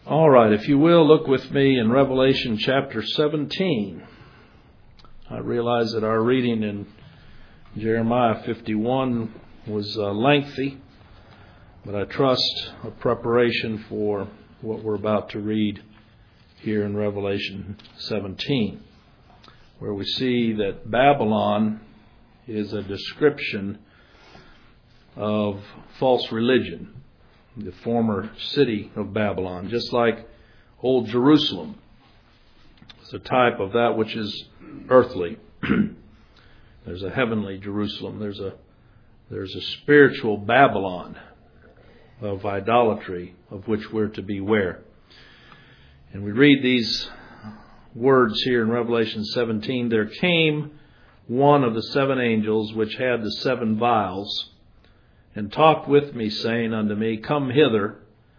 All right, if you will, look with me in Revelation chapter 17. I realize that our reading in Jeremiah 51 was lengthy, but I trust a preparation for what we're about to read here in Revelation 17, where we see that Babylon is a description of false religion, the former city of Babylon, just like Old Jerusalem. It's a type of that which is earthly. There's a heavenly Jerusalem. There's a spiritual Babylon of idolatry of which we're to beware. And we read these words here in Revelation 17. There came one of the seven angels which had the seven vials, and talked with me, saying unto me, Come hither,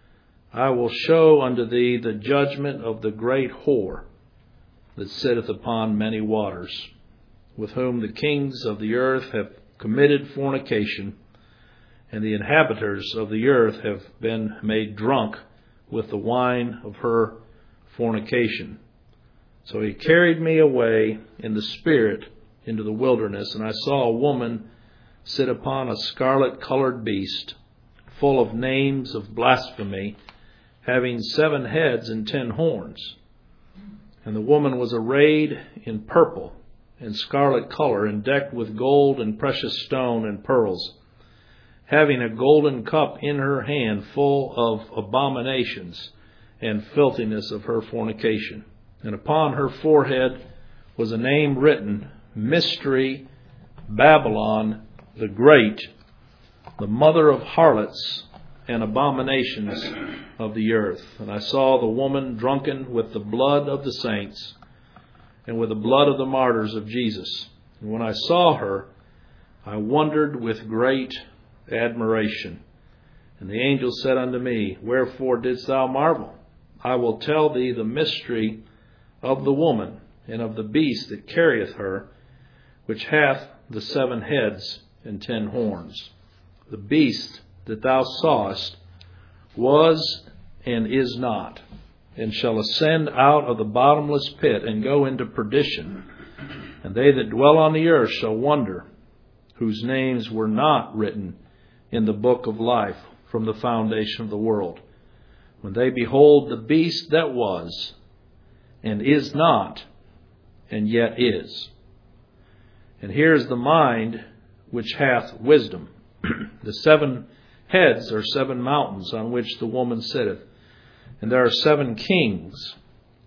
I will show unto thee the judgment of the great whore that sitteth upon many waters, with whom the kings of the earth have committed fornication, and the inhabitants of the earth have been made drunk with the wine of her fornication. So he carried me away in the spirit into the wilderness, and I saw a woman sit upon a scarlet-colored beast, full of names of blasphemy, having 7 heads and 10 horns. And the woman was arrayed in purple and scarlet color, and decked with gold and precious stone and pearls, having a golden cup in her hand full of abominations and filthiness of her fornication. And upon her forehead was a name written, Mystery, Babylon the Great, the mother of harlots and abominations of the earth. And I saw the woman drunken with the blood of the saints and with the blood of the martyrs of Jesus. And when I saw her, I wondered with great admiration. And the angel said unto me, Wherefore didst thou marvel? I will tell thee the mystery of the woman and of the beast that carrieth her, which hath the 7 heads and 10 horns. The beast that thou sawest was and is not, and shall ascend out of the bottomless pit and go into perdition. And they that dwell on the earth shall wonder, whose names were not written in the book of life from the foundation of the world, when they behold the beast that was and is not and yet is. And here is the mind which hath wisdom. The 7 heads are 7 mountains on which the woman sitteth, and there are 7 kings.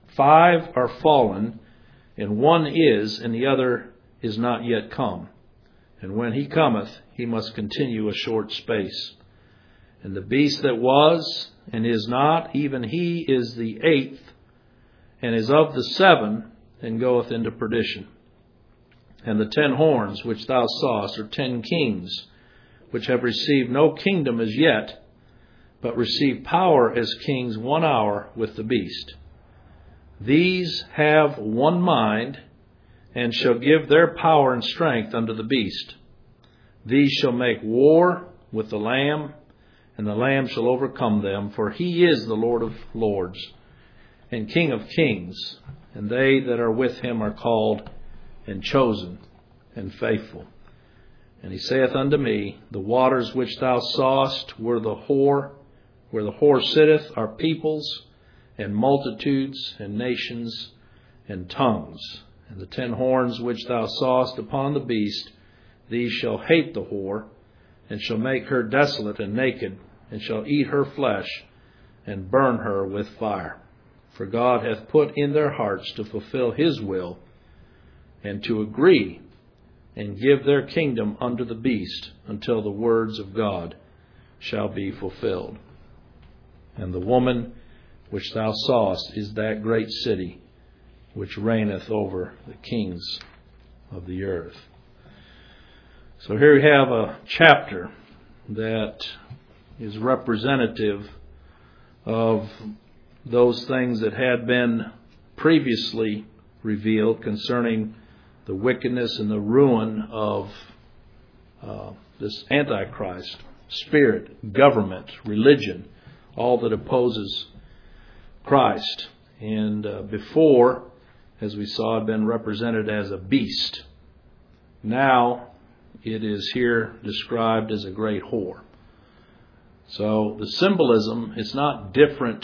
5 are fallen, and 1 is, and the other is not yet come. And when he cometh, he must continue a short space. And the beast that was and is not, even he is the 8th, and is of the 7, and goeth into perdition. And the 10 horns which thou sawest are 10 kings, which have received no kingdom as yet, but receive power as kings 1 hour with the beast. These have one mind, and shall give their power and strength unto the beast. These shall make war with the Lamb, and the Lamb shall overcome them, for he is the Lord of lords, and King of kings, and they that are with him are called and chosen and faithful. And he saith unto me, The waters which thou sawest where the whore sitteth, are peoples and multitudes and nations and tongues. And the 10 horns which thou sawest upon the beast, these shall hate the whore, and shall make her desolate and naked, and shall eat her flesh, and burn her with fire. For God hath put in their hearts to fulfill his will, and to agree, and give their kingdom unto the beast, until the words of God shall be fulfilled. And the woman which thou sawest is that great city, which reigneth over the kings of the earth. So here we have a chapter that is representative of those things that had been previously revealed concerning the wickedness and the ruin of this Antichrist, spirit, government, religion, all that opposes Christ. And before, as we saw, had been represented as a beast. Now it is here described as a great whore. So the symbolism, it's not different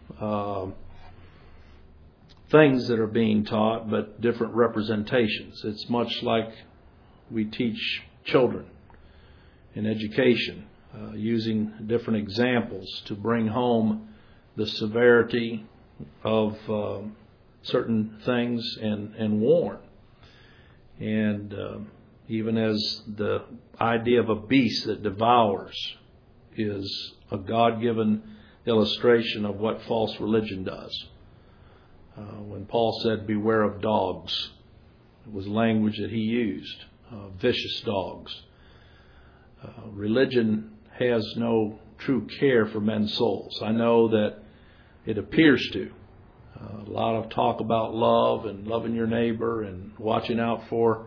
things that are being taught, but different representations. It's much like we teach children in education, using different examples to bring home the severity of certain things and warn. And even as the idea of a beast that devours is a God-given illustration of what false religion does. When Paul said, beware of dogs, it was language that he used, vicious dogs. Religion has no true care for men's souls. I know that it appears to. A lot of talk about love and loving your neighbor and watching out for,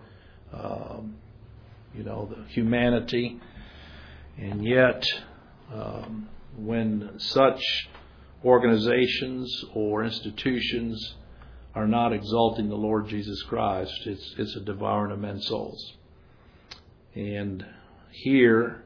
the humanity. And yet, when such organizations or institutions are not exalting the Lord Jesus Christ, it's a devouring of men's souls. And here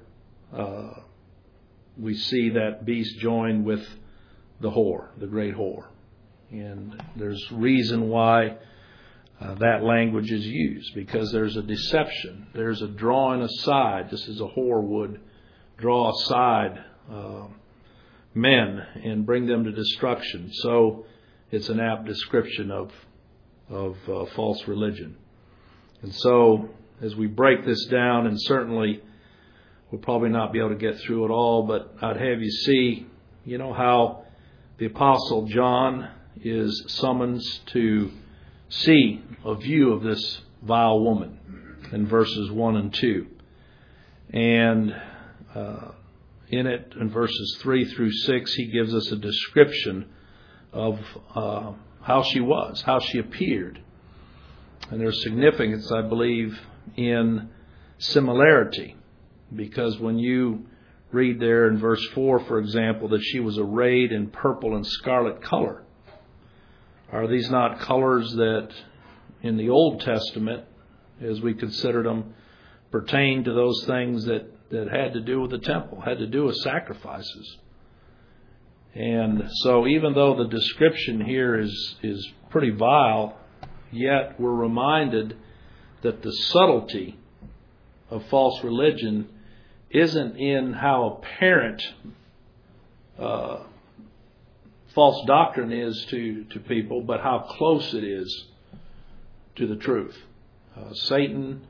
we see that beast joined with the whore, the great whore. And there's reason why that language is used, because there's a deception. There's a drawing aside, just as a whore would draw aside men and bring them to destruction. So it's an apt description of false religion. And so as we break this down, and certainly we'll probably not be able to get through it all, but I'd have you see, how the Apostle John is summoned to see a view of this vile woman in verses 1 and 2. And in it, in verses 3 through 6, he gives us a description of how she was, how she appeared. And there's significance, I believe, in similarity, because when you read there in verse 4, for example, that she was arrayed in purple and scarlet color. Are these not colors that in the Old Testament, as we considered them, pertain to those things that had to do with the temple, had to do with sacrifices? And so even though the description here is pretty vile, yet we're reminded that the subtlety of false religion isn't in how apparent false doctrine is to people, but how close it is to the truth. Satan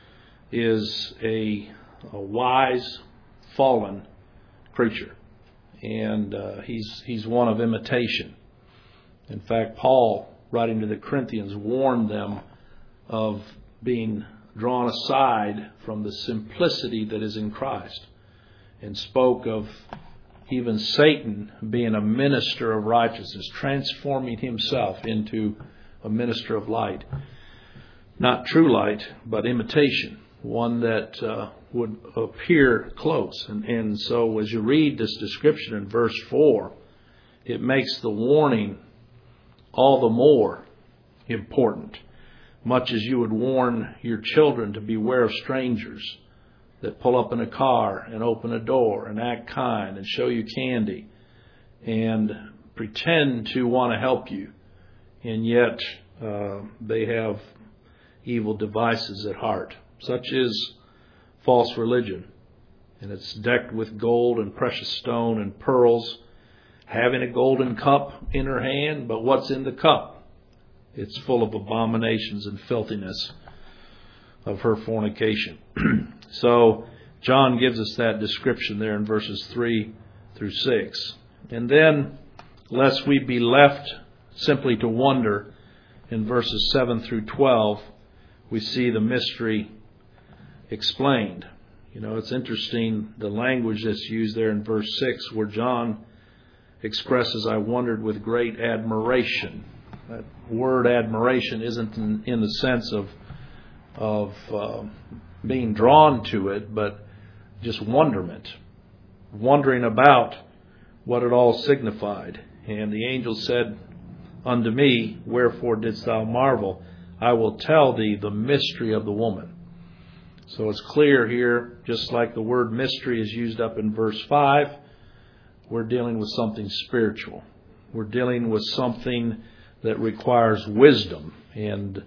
is a wise, fallen creature, and he's one of imitation. In fact, Paul, writing to the Corinthians, warned them of being drawn aside from the simplicity that is in Christ, and spoke of even Satan being a minister of righteousness, transforming himself into a minister of light. Not true light, but imitation, one that would appear close. And so as you read this description in verse 4, it makes the warning all the more important. Much as you would warn your children to beware of strangers that pull up in a car and open a door and act kind and show you candy and pretend to want to help you, and yet they have evil devices at heart. Such is false religion, and it's decked with gold and precious stone and pearls, having a golden cup in her hand, but what's in the cup? It's full of abominations and filthiness of her fornication. So John gives us that description there in verses 3 through 6. And then, lest we be left simply to wonder, in verses 7 through 12, we see the mystery explained. It's interesting, the language that's used there in verse 6, where John expresses, I wondered with great admiration. That word admiration isn't in the sense of being drawn to it, but just wonderment, wondering about what it all signified. And the angel said unto me, Wherefore didst thou marvel? I will tell thee the mystery of the woman. So it's clear here, just like the word mystery is used up in verse 5, we're dealing with something spiritual. We're dealing with something that requires wisdom. And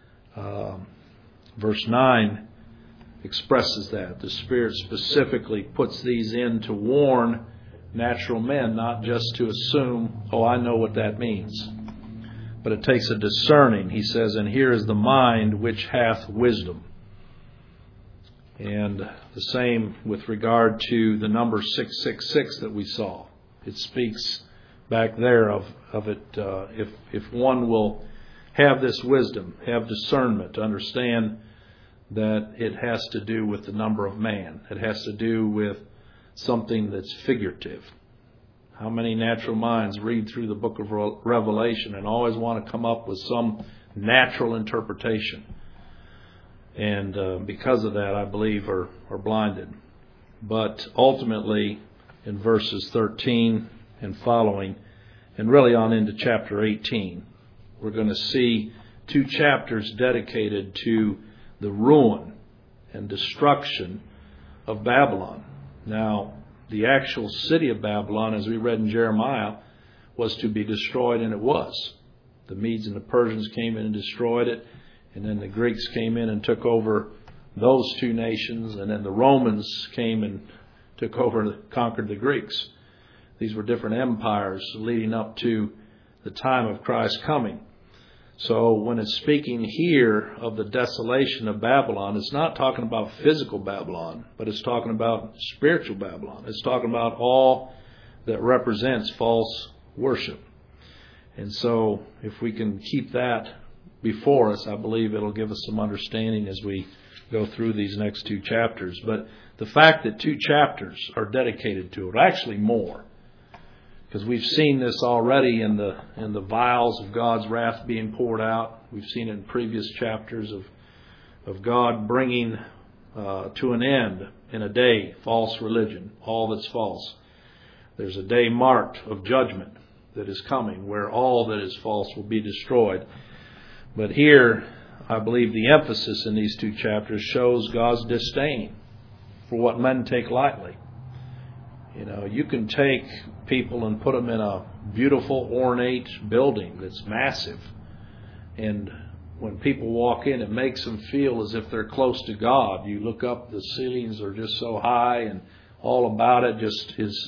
verse 9 expresses that. The Spirit specifically puts these in to warn natural men, not just to assume, oh, I know what that means. But it takes a discerning. He says, and here is the mind which hath wisdom. And the same with regard to the number 666 that we saw. It speaks back there of it. If one will have this wisdom, have discernment, to understand that it has to do with the number of man. It has to do with something that's figurative. How many natural minds read through the book of Revelation and always want to come up with some natural interpretation? And because of that, I believe, are blinded. But ultimately, in verses 13 and following, and really on into chapter 18, we're going to see 2 chapters dedicated to the ruin and destruction of Babylon. Now, the actual city of Babylon, as we read in Jeremiah, was to be destroyed, and it was. The Medes and the Persians came in and destroyed it, and then the Greeks came in and took over those 2 nations, and then the Romans came and took over, conquered the Greeks. These were different empires leading up to the time of Christ's coming. So when it's speaking here of the desolation of Babylon, it's not talking about physical Babylon, but it's talking about spiritual Babylon. It's talking about all that represents false worship. And so if we can keep that before us, I believe it'll give us some understanding as we go through these next 2 chapters. But the fact that 2 chapters are dedicated to it, actually more, because we've seen this already in the vials of God's wrath being poured out. We've seen it in previous chapters of God bringing to an end in a day false religion, all that's false. There's a day marked of judgment that is coming where all that is false will be destroyed. But here, I believe the emphasis in these 2 chapters shows God's disdain for what men take lightly. You know, you can take people and put them in a beautiful, ornate building that's massive. And when people walk in, it makes them feel as if they're close to God. You look up, the ceilings are just so high, and all about it just is,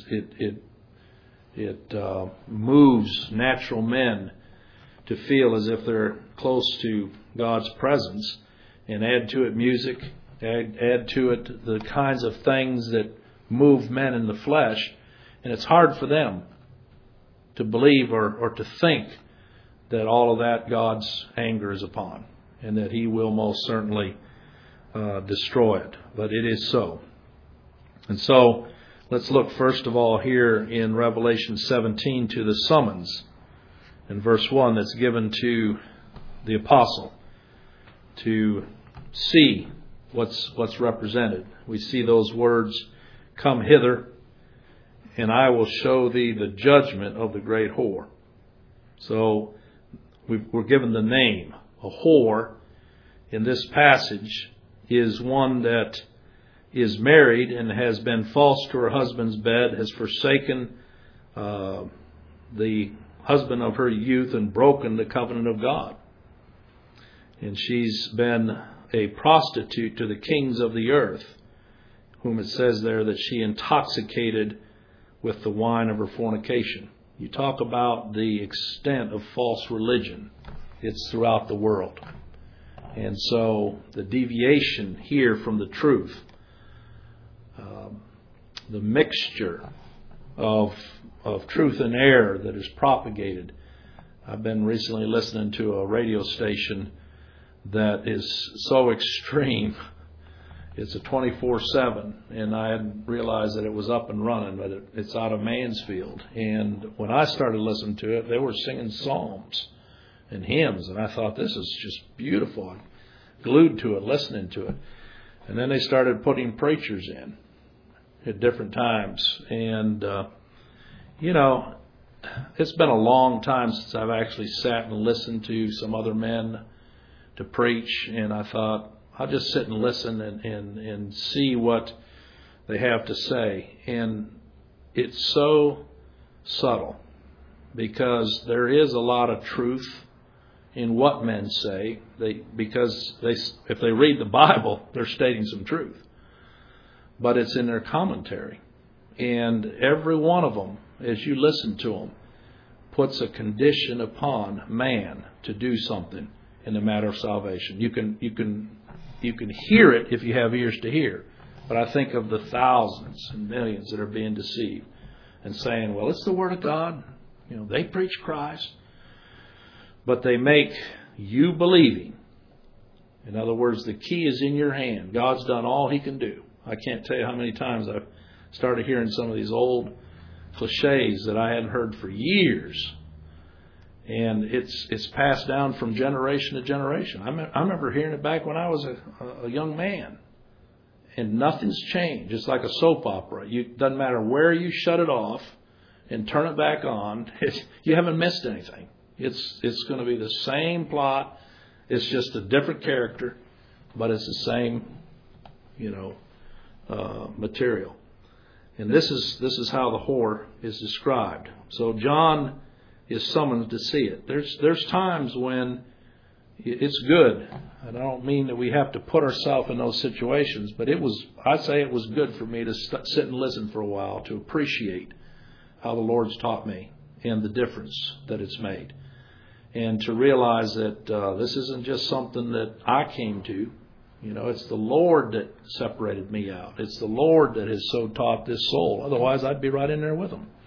it moves natural men to feel as if they're close to God's presence, and add to it music, add to it the kinds of things that move men in the flesh, and it's hard for them to believe or to think that all of that God's anger is upon, and that He will most certainly destroy it. But it is so. And so let's look first of all here in Revelation 17 to the summons in verse 1 that's given to the apostle to see what's represented. We see those words, come hither, and I will show thee the judgment of the great whore. So we're given the name. A whore in this passage is one that is married and has been false to her husband's bed, has forsaken the husband of her youth and broken the covenant of God. And she's been a prostitute to the kings of the earth, whom it says there that she intoxicated with the wine of her fornication. You talk about the extent of false religion. It's throughout the world. And so the deviation here from the truth, the mixture of truth and error that is propagated. I've been recently listening to a radio station that is so extreme. It's a 24/7, and I hadn't realized that it was up and running, but it's out of Mansfield. And when I started listening to it, they were singing psalms and hymns, and I thought, this is just beautiful. I glued to it, listening to it. And then they started putting preachers in at different times. And, it's been a long time since I've actually sat and listened to some other men to preach, and I thought, I'll just sit and listen and see what they have to say. And it's so subtle, because there is a lot of truth in what men say. If they read the Bible, they're stating some truth. But it's in their commentary. And every one of them, as you listen to them, puts a condition upon man to do something in the matter of salvation. You can hear it if you have ears to hear. But I think of the thousands and millions that are being deceived and saying, well, it's the Word of God. They preach Christ. But they make you believing. In other words, the key is in your hand. God's done all He can do. I can't tell you how many times I've started hearing some of these old cliches that I hadn't heard for years. And it's passed down from generation to generation. I remember hearing it back when I was a young man. And nothing's changed. It's like a soap opera. It doesn't matter where you shut it off and turn it back on. You haven't missed anything. It's going to be the same plot. It's just a different character, but it's the same, material. And this is how the whore is described. So John is summoned to see it. There's times when it's good, and I don't mean that we have to put ourselves in those situations, but I'd say it was good for me to sit and listen for a while to appreciate how the Lord's taught me and the difference that it's made. And to realize that this isn't just something that I came to. It's the Lord that separated me out. It's the Lord that has so taught this soul. Otherwise, I'd be right in there with Him.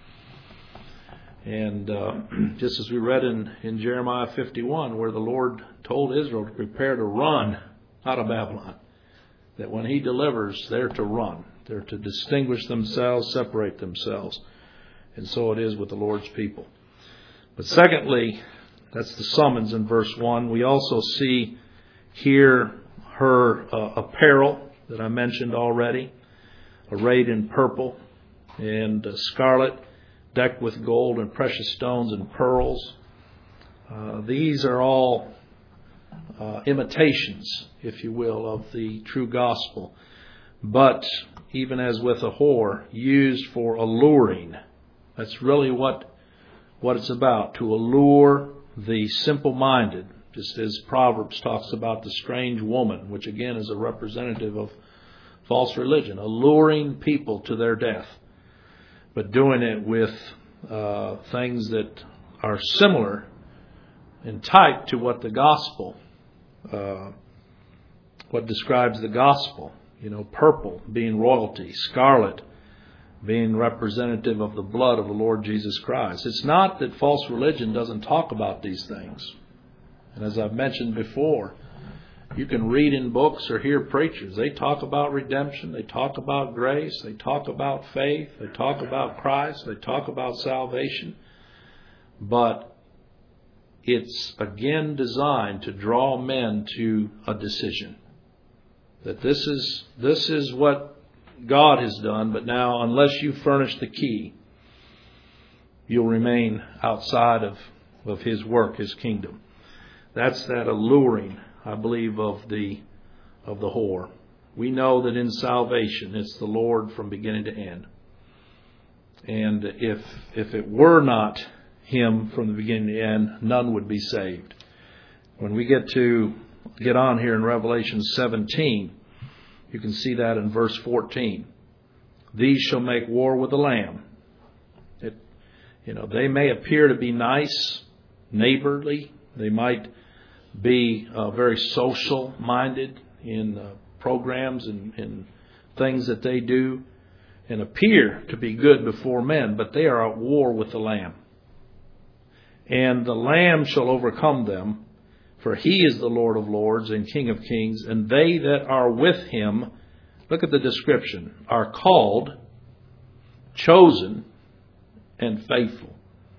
And just as we read in Jeremiah 51, where the Lord told Israel to prepare to run out of Babylon, that when He delivers, they're to run. They're to distinguish themselves, separate themselves. And so it is with the Lord's people. But secondly, that's the summons in verse 1. We also see here her apparel that I mentioned already, arrayed in purple and scarlet, decked with gold and precious stones and pearls. These are all imitations, if you will, of the true gospel. But even as with a whore, used for alluring. That's really what it's about, to allure the simple-minded, just as Proverbs talks about the strange woman, which again is a representative of false religion, alluring people to their death, but doing it with things that are similar in type to what the gospel, what describes the gospel. Purple being royalty, scarlet being representative of the blood of the Lord Jesus Christ. It's not that false religion doesn't talk about these things. And as I've mentioned before, you can read in books or hear preachers. They talk about redemption. They talk about grace. They talk about faith. They talk about Christ. They talk about salvation. But it's again designed to draw men to a decision. That this is what God has done, but now unless you furnish the key, you'll remain outside of His work, His kingdom. That's that alluring, I believe, of the whore. We know that in salvation it's the Lord from beginning to end. And if it were not Him from the beginning to end, none would be saved. When we get on here in Revelation 17, you can see that in verse 14. These shall make war with the Lamb. They may appear to be nice, neighborly. They might be very social-minded in programs and things that they do, and appear to be good before men, but they are at war with the Lamb. And the Lamb shall overcome them, for He is the Lord of lords and King of kings, and they that are with Him, look at the description, are called, chosen, and faithful.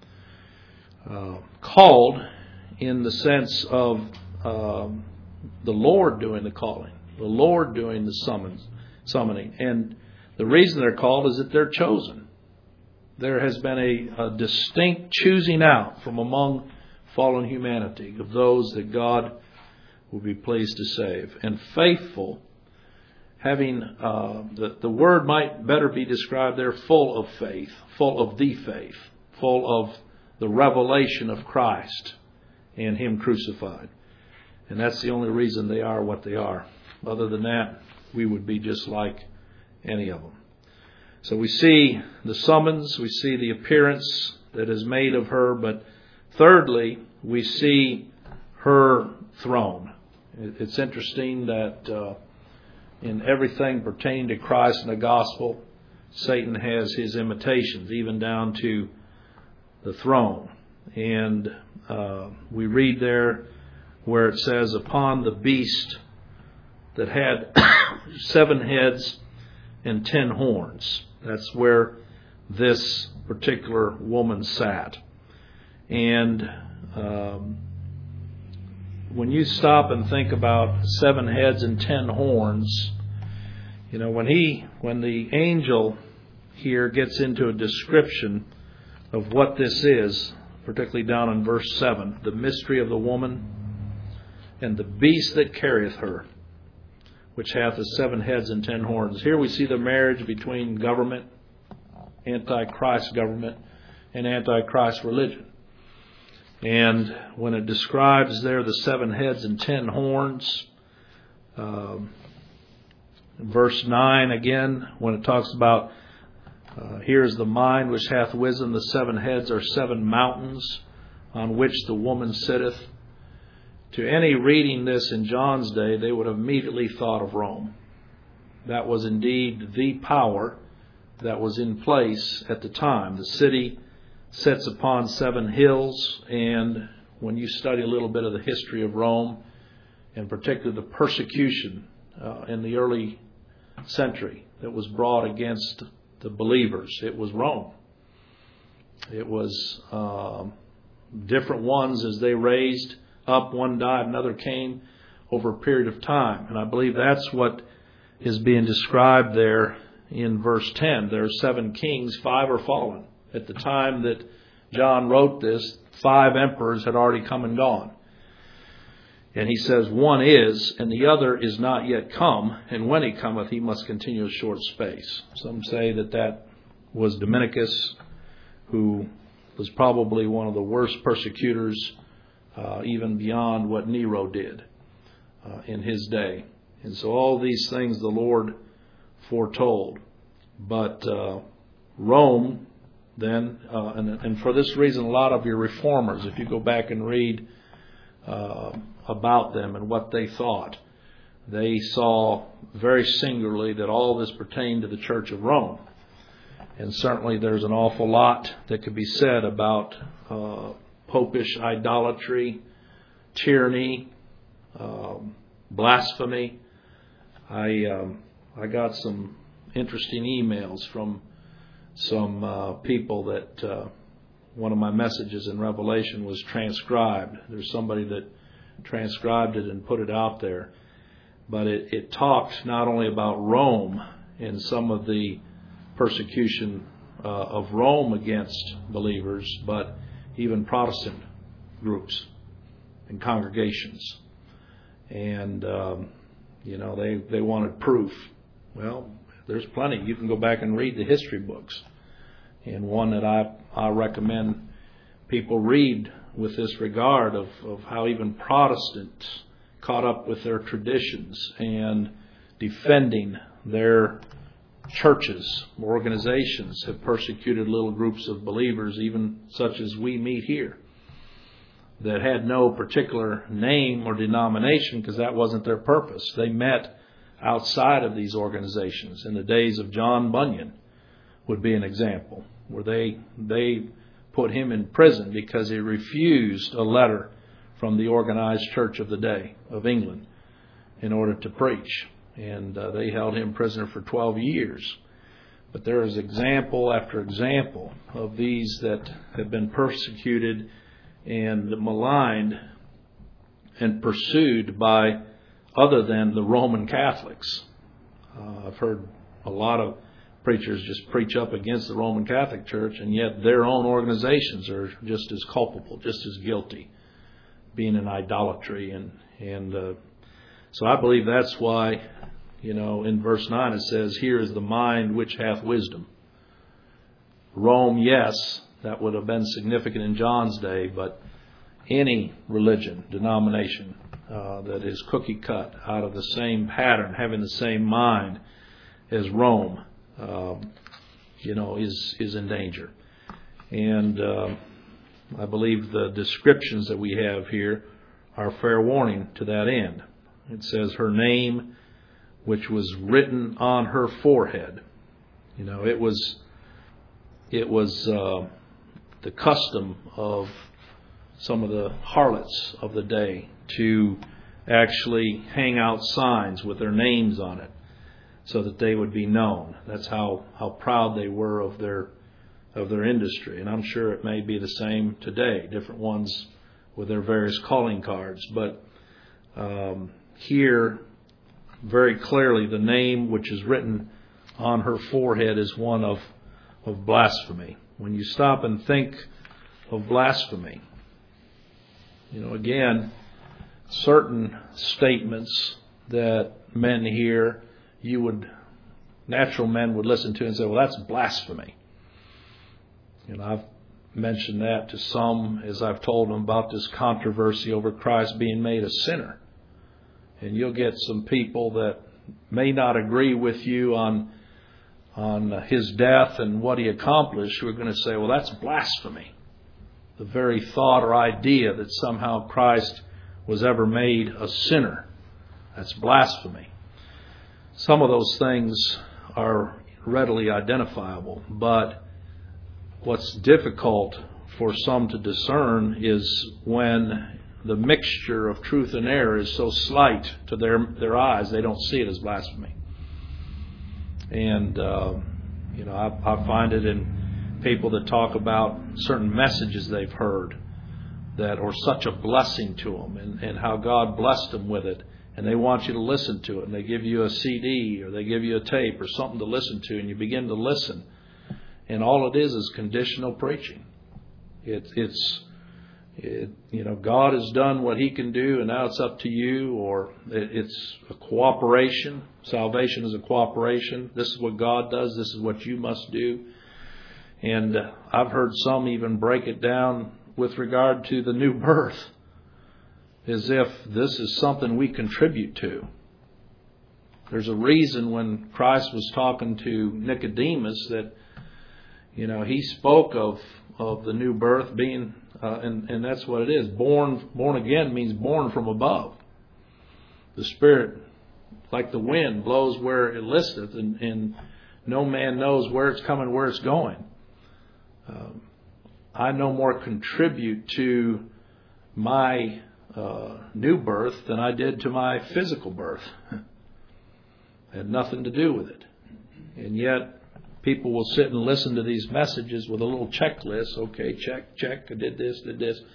Called in the sense of the Lord doing the calling, the Lord doing the summoning. And the reason they're called is that they're chosen. there has been a distinct choosing out from among fallen humanity of those that God will be pleased to save. And faithful, having the word might better be described there, full of faith, full of the faith, full of the revelation of Christ and Him crucified. And that's the only reason they are what they are. Other than that, we would be just like any of them. So we see the summons, we see the appearance that is made of her, but thirdly, we see her throne. It's interesting that in everything pertaining to Christ and the gospel, Satan has his imitations, even down to the throne. And we read there where it says, upon the beast that had 7 heads and 10 horns. That's where this particular woman sat. And when you stop and think about 7 heads and 10 horns, you know, when the angel here gets into a description of what this is, particularly down in verse 7, the mystery of the woman and the beast that carrieth her, which hath the 7 heads and 10 horns. Here we see the marriage between government, Antichrist government, and Antichrist religion. And when it describes there the 7 heads and 10 horns, verse 9 again, when it talks about here is the mind which hath wisdom, the 7 heads are 7 mountains on which the woman sitteth. To any reading this in John's day, they would have immediately thought of Rome. That was indeed the power that was in place at the time. The city sits upon 7 hills, and when you study a little bit of the history of Rome, and particularly the persecution in the early century that was brought against the believers, it was Rome. It was different ones as they raised up, one died, another came over a period of time. And I believe that's what is being described there in verse 10. There are 7 kings, 5 are fallen. At the time that John wrote this, 5 emperors had already come and gone. And he says, one is, and the other is not yet come, and when he cometh, he must continue a short space. Some say that was Dominicus, who was probably one of the worst persecutors, even beyond what Nero did in his day. And so all these things the Lord foretold. But Rome then, and for this reason, a lot of your reformers, if you go back and read about them and what they thought, they saw very singularly that all this pertained to the Church of Rome. And certainly there's an awful lot that could be said about popish idolatry, tyranny, blasphemy. I got some interesting emails from some people that one of my messages in Revelation was transcribed. There's somebody that transcribed it and put it out there. But it talked not only about Rome and some of the persecution of Rome against believers, but even Protestant groups and congregations. And, they wanted proof. Well, there's plenty. You can go back and read the history books. And one that I recommend people read with this regard of how even Protestants caught up with their traditions and defending their churches, organizations have persecuted little groups of believers, even such as we meet here, that had no particular name or denomination because that wasn't their purpose. They met outside of these organizations. In the days of John Bunyan would be an example, where they put him in prison because he refused a letter from the organized church of the day of England in order to preach. And they held him prisoner for 12 years. But there is example after example of these that have been persecuted and maligned and pursued by other than the Roman Catholics. I've heard a lot of preachers just preach up against the Roman Catholic Church, and yet their own organizations are just as culpable, just as guilty, being in idolatry. And so I believe that's why, in verse 9 it says, "Here is the mind which hath wisdom." Rome, yes, that would have been significant in John's day, but any religion, denomination that is cookie cut out of the same pattern, having the same mind as Rome, is in danger. And I believe the descriptions that we have here are fair warning to that end. It says her name, which was written on her forehead. It was the custom of some of the harlots of the day to actually hang out signs with their names on it, so that they would be known. That's how proud they were of their industry. And I'm sure it may be the same today, different ones with their various calling cards. But here, very clearly, the name which is written on her forehead is one of blasphemy. When you stop and think of blasphemy, again, certain statements that men hear, natural men would listen to and say, well, that's blasphemy. I've mentioned that to some as I've told them about this controversy over Christ being made a sinner. And you'll get some people that may not agree with you on his death and what he accomplished who are going to say, well, that's blasphemy. The very thought or idea that somehow Christ was ever made a sinner, that's blasphemy. Some of those things are readily identifiable, but what's difficult for some to discern is when the mixture of truth and error is so slight to their eyes, they don't see it as blasphemy. And, I find it in people that talk about certain messages they've heard that are such a blessing to them and how God blessed them with it. And they want you to listen to it. And they give you a CD or they give you a tape or something to listen to. And you begin to listen. And all it is conditional preaching. God has done what He can do, and now it's up to you. Or it's a cooperation. Salvation is a cooperation. This is what God does. This is what you must do. And I've heard some even break it down with regard to the new birth, as if this is something we contribute to. There's a reason when Christ was talking to Nicodemus that, he spoke of the new birth being, and that's what it is. Born again means born from above. The Spirit, like the wind, blows where it listeth, and no man knows where it's coming, where it's going. I no more contribute to my new birth than I did to my physical birth. It had nothing to do with it. And yet, people will sit and listen to these messages with a little checklist. Okay, check, I did this,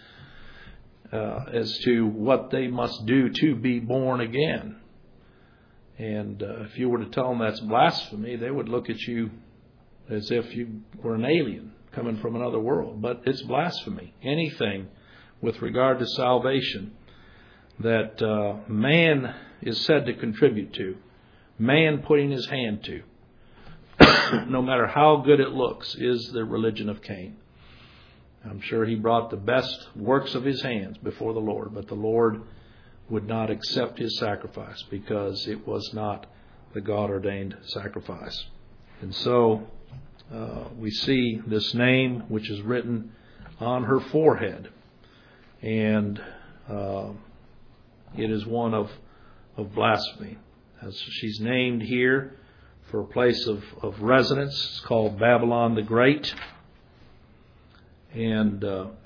as to what they must do to be born again. And if you were to tell them that's blasphemy, they would look at you as if you were an alien coming from another world. But it's blasphemy. Anything with regard to salvation that man is said to contribute to, man putting his hand to, no matter how good it looks, is the religion of Cain. I'm sure he brought the best works of his hands before the Lord, but the Lord would not accept his sacrifice because it was not the God-ordained sacrifice. And so we see this name which is written on her forehead, and it is one of blasphemy. As she's named here for a place of residence, it's called Babylon the Great. And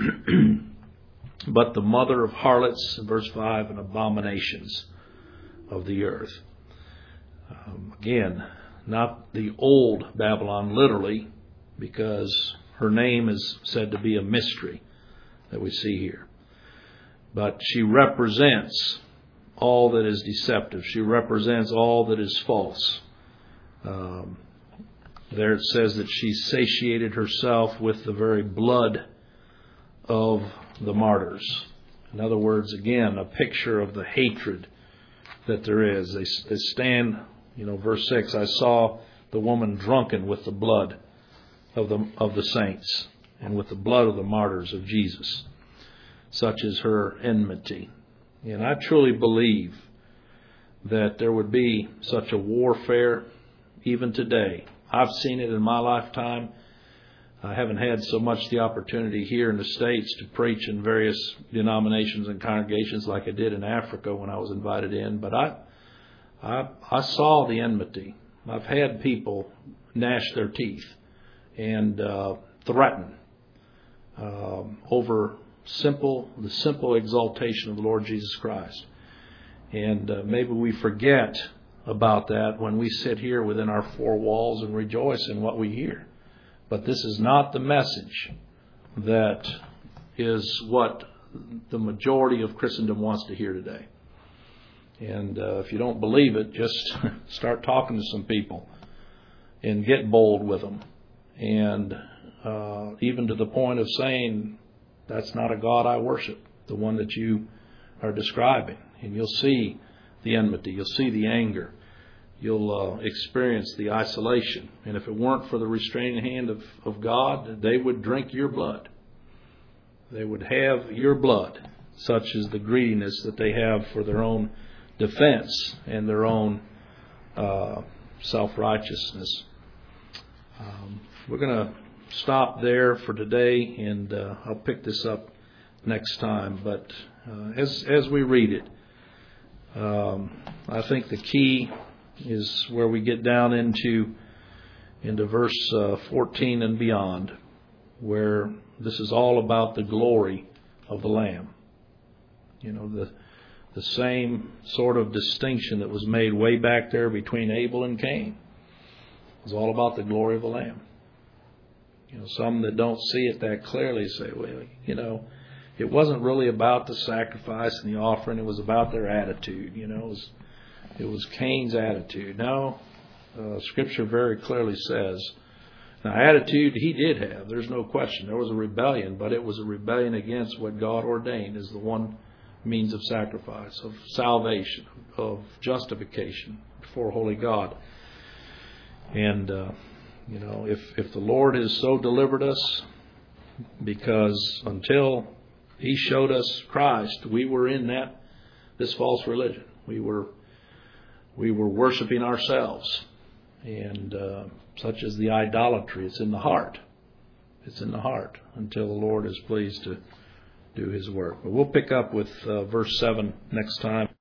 but the mother of harlots, in verse 5, and abominations of the earth. Again, not the old Babylon literally, because her name is said to be a mystery that we see here. But she represents all that is deceptive. She represents all that is false. There it says that she satiated herself with the very blood of the martyrs. In other words, again, a picture of the hatred that there is. They stand, verse 6, I saw the woman drunken with the blood of the saints and with the blood of the martyrs of Jesus. Such is her enmity. And I truly believe that there would be such a warfare even today. I've seen it in my lifetime. I haven't had so much the opportunity here in the States to preach in various denominations and congregations like I did in Africa when I was invited in. But I saw the enmity. I've had people gnash their teeth and threaten over the simple exaltation of the Lord Jesus Christ. And maybe we forget about that when we sit here within our four walls and rejoice in what we hear. But this is not the message that is what the majority of Christendom wants to hear today. And if you don't believe it, just start talking to some people and get bold with them. And even to the point of saying, that's not a God I worship, the one that you are describing. And you'll see the enmity, you'll see the anger, you'll experience the isolation. And if it weren't for the restraining hand of God, they would drink your blood. They would have your blood. Such is the greediness that they have for their own defense and their own self-righteousness. We're going to stop there for today, and I'll pick this up next time. But as we read it, I think the key is where we get down into verse 14 and beyond, where this is all about the glory of the Lamb. The same sort of distinction that was made way back there between Abel and Cain. It was all about the glory of the Lamb. Some that don't see it that clearly say, well, it wasn't really about the sacrifice and the offering. It was about their attitude. It was Cain's attitude. No, Scripture very clearly says, now attitude he did have. There's no question. There was a rebellion, but it was a rebellion against what God ordained as the one means of sacrifice, of salvation, of justification before holy God. And, if the Lord has so delivered us, because until He showed us Christ, we were in this false religion. We were worshiping ourselves. And such is the idolatry. It's in the heart. It's in the heart until the Lord is pleased to do His work. But we'll pick up with verse 7 next time.